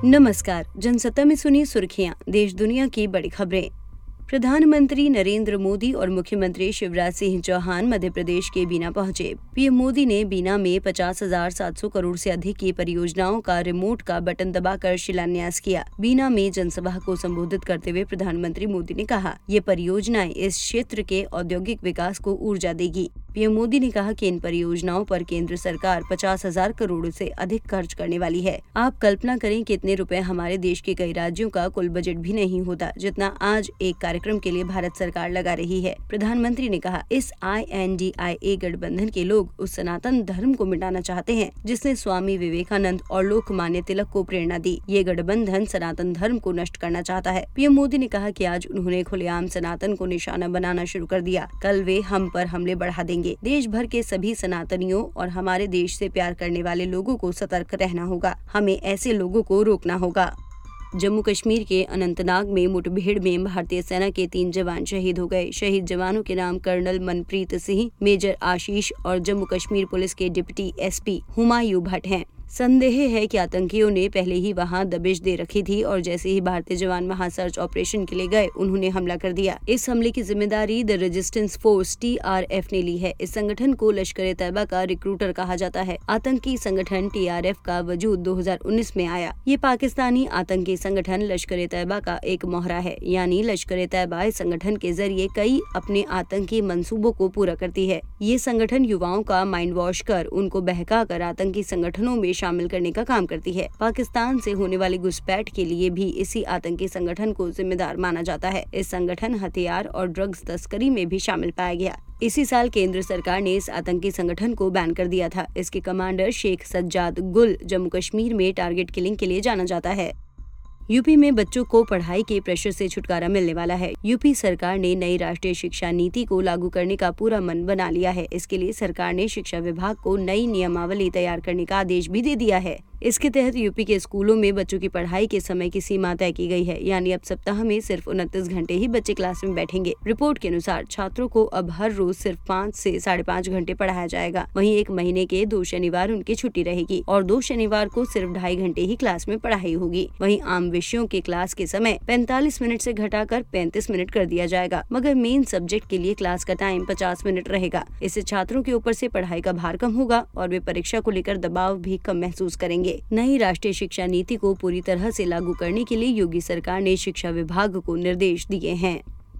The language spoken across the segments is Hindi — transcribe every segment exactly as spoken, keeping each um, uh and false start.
नमस्कार। जनसत्ता में सुनिए सुर्खियां, देश दुनिया की बड़ी खबरें। प्रधानमंत्री नरेंद्र मोदी और मुख्यमंत्री शिवराज सिंह चौहान मध्य प्रदेश के बीना पहुंचे। पीएम मोदी ने बीना में पचास हजार सात सौ करोड़ से अधिक की परियोजनाओं का रिमोट का बटन दबाकर शिलान्यास किया। बीना में जनसभा को संबोधित करते हुए प्रधानमंत्री मोदी ने कहा, ये परियोजनाएं इस क्षेत्र के औद्योगिक विकास को ऊर्जा देगी। पीएम मोदी ने कहा कि इन परियोजनाओं पर केंद्र सरकार पचास हजार करोड़ से अधिक खर्च करने वाली है। आप कल्पना करें कि इतने रुपए हमारे देश के कई राज्यों का कुल बजट भी नहीं होता, जितना आज एक कार्यक्रम के लिए भारत सरकार लगा रही है। प्रधानमंत्री ने कहा, इस आई एन डी आई ए गठबंधन के लोग उस सनातन धर्म को मिटाना चाहते हैं जिसने स्वामी विवेकानंद और लोकमान्य तिलक को प्रेरणा दी। ये गठबंधन सनातन धर्म को नष्ट करना चाहता है। पीएम मोदी ने कहा कि आज उन्होंने खुलेआम सनातन को निशाना बनाना शुरू कर दिया। कल वे हम पर हमले बढ़ा देंगे। देश भर के सभी सनातनियों और हमारे देश से प्यार करने वाले लोगों को सतर्क रहना होगा। हमें ऐसे लोगों को रोकना होगा। जम्मू कश्मीर के अनंतनाग में मुठभेड़ में भारतीय सेना के तीन जवान शहीद हो गए। शहीद जवानों के नाम कर्नल मनप्रीत सिंह, मेजर आशीष और जम्मू कश्मीर पुलिस के deputy S P Humayun Bhat हैं। संदेह है कि आतंकियों ने पहले ही वहां दबिश दे रखी थी और जैसे ही भारतीय जवान वहां सर्च ऑपरेशन के लिए गए, उन्होंने हमला कर दिया। इस हमले की जिम्मेदारी the Resistance Force T R F ने ली है। इस संगठन को लश्कर-ए-तैयबा का रिक्रूटर कहा जाता है। आतंकी संगठन टी आर एफ का वजूद दो हज़ार उन्नीस में आया। ये पाकिस्तानी आतंकी संगठन लश्कर-ए-तैयबा का एक मोहरा है, यानी लश्कर-ए-तैयबा इस संगठन के जरिए कई अपने आतंकी मंसूबों को पूरा करती है। ये संगठन युवाओं का माइंड वॉश कर उनको बहका कर आतंकी संगठनों में शामिल करने का काम करती है। पाकिस्तान से होने वाली घुसपैठ के लिए भी इसी आतंकी संगठन को जिम्मेदार माना जाता है। इस संगठन हथियार और ड्रग्स तस्करी में भी शामिल पाया गया। इसी साल केंद्र सरकार ने इस आतंकी संगठन को बैन कर दिया था। इसके कमांडर शेख सज्जाद गुल जम्मू कश्मीर में टारगेट किलिंग के लिए जाना जाता है। यूपी में बच्चों को पढ़ाई के प्रेशर से छुटकारा मिलने वाला है। यूपी सरकार ने नई राष्ट्रीय शिक्षा नीति को लागू करने का पूरा मन बना लिया है। इसके लिए सरकार ने शिक्षा विभाग को नई नियमावली तैयार करने का आदेश भी दे दिया है। इसके तहत यूपी के स्कूलों में बच्चों की पढ़ाई के समय की सीमा तय की गई है, यानी अब सप्ताह में सिर्फ उनतीस घंटे ही बच्चे क्लास में बैठेंगे। रिपोर्ट के अनुसार छात्रों को अब हर रोज सिर्फ पाँच से साढ़े पाँच घंटे पढ़ाया जाएगा। वहीं एक महीने के दो शनिवार उनकी छुट्टी रहेगी और दो शनिवार को सिर्फ ढाई घंटे ही क्लास में पढ़ाई होगी। वहीं आम विषयों के क्लास के समय पैंतालीस मिनट से घटाकर पैंतीस मिनट कर दिया जाएगा, मगर मेन सब्जेक्ट के लिए क्लास का टाइम पचास मिनट रहेगा। इससे छात्रों के ऊपर से पढ़ाई का भार कम होगा और वे परीक्षा को लेकर दबाव भी कम महसूस करेंगे। नई राष्ट्रीय शिक्षा नीति को पूरी तरह से लागू करने के लिए योगी सरकार ने शिक्षा विभाग को निर्देश दिए हैं।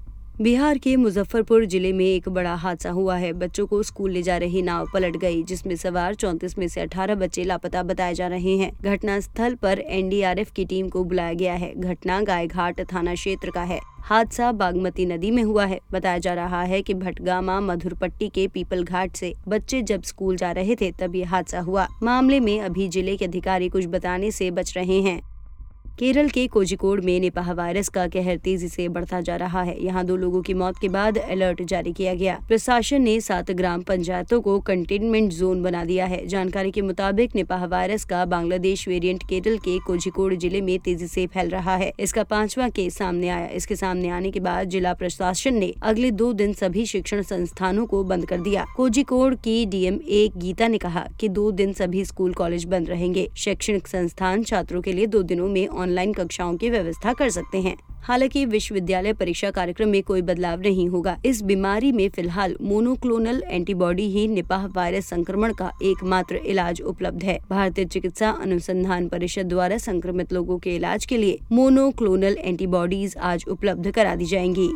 बिहार के मुजफ्फरपुर जिले में एक बड़ा हादसा हुआ है। बच्चों को स्कूल ले जा रही नाव पलट गई, जिसमें सवार चौंतीस में से अठारह बच्चे लापता बताए जा रहे हैं। घटना स्थल पर एन डी आर एफ की टीम को बुलाया गया है। घटना गायघाट थाना क्षेत्र का है। हादसा बागमती नदी में हुआ है। बताया जा रहा है कि भटगामा मधुरपट्टी के पीपल घाट से बच्चे जब स्कूल जा रहे थे तब ये हादसा हुआ। मामले में अभी जिले के अधिकारी कुछ बताने से बच रहे हैं। केरल के कोझिकोड में निपाह वायरस का कहर तेजी से बढ़ता जा रहा है। यहाँ दो लोगों की मौत के बाद अलर्ट जारी किया गया। प्रशासन ने सात ग्राम पंचायतों को कंटेनमेंट जोन बना दिया है। जानकारी के मुताबिक निपाह वायरस का बांग्लादेश वेरिएंट केरल के कोझिकोड जिले में तेजी से फैल रहा है। इसका पांचवा केस सामने आया। इसके सामने आने के बाद जिला प्रशासन ने अगले दो दिन सभी शिक्षण संस्थानों को बंद कर दिया। कोझिकोड की डी एम ए गीता ने कहा कि दो दिन सभी स्कूल कॉलेज बंद रहेंगे। शैक्षणिक संस्थान छात्रों के लिए दो दिनों में ऑनलाइन कक्षाओं की व्यवस्था कर सकते हैं। हालांकि विश्वविद्यालय परीक्षा कार्यक्रम में कोई बदलाव नहीं होगा। इस बीमारी में फिलहाल मोनोक्लोनल एंटीबॉडी ही निपाह वायरस संक्रमण का एकमात्र इलाज उपलब्ध है। भारतीय चिकित्सा अनुसंधान परिषद द्वारा संक्रमित लोगों के इलाज के लिए मोनोक्लोनल एंटीबॉडीज आज उपलब्ध करा दी जाएंगी।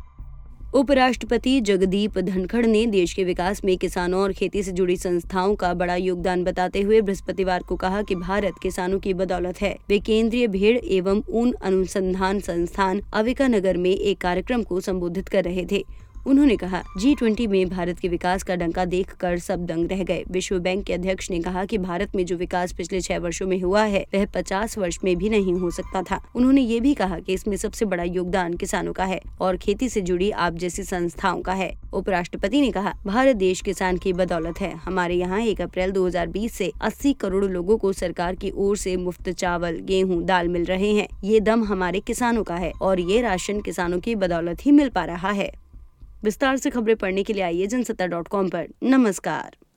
उपराष्ट्रपति जगदीप धनखड़ ने देश के विकास में किसानों और खेती से जुड़ी संस्थाओं का बड़ा योगदान बताते हुए बृहस्पतिवार को कहा कि भारत किसानों की बदौलत है। वे केंद्रीय भेड़ एवं ऊन अनुसंधान संस्थान अविका नगर में एक कार्यक्रम को संबोधित कर रहे थे। उन्होंने कहा, जी ट्वेंटी में भारत के विकास का डंका देखकर सब दंग रह गए। विश्व बैंक के अध्यक्ष ने कहा कि भारत में जो विकास पिछले छह वर्षों में हुआ है वह पचास वर्ष में भी नहीं हो सकता था। उन्होंने ये भी कहा कि इसमें सबसे बड़ा योगदान किसानों का है और खेती से जुड़ी आप जैसी संस्थाओं का है। उपराष्ट्रपति ने कहा, भारत देश किसान की बदौलत है। हमारे यहाँ एक अप्रैल दो हज़ार बीस से अस्सी करोड़ लोगों को सरकार की ओर से मुफ्त चावल, गेहूँ, दाल मिल रहे हैं। ये दम हमारे किसानों का है और ये राशन किसानों की बदौलत ही मिल पा रहा है। विस्तार से खबरें पढ़ने के लिए आइए जनसत्ता डॉट कॉम पर। नमस्कार।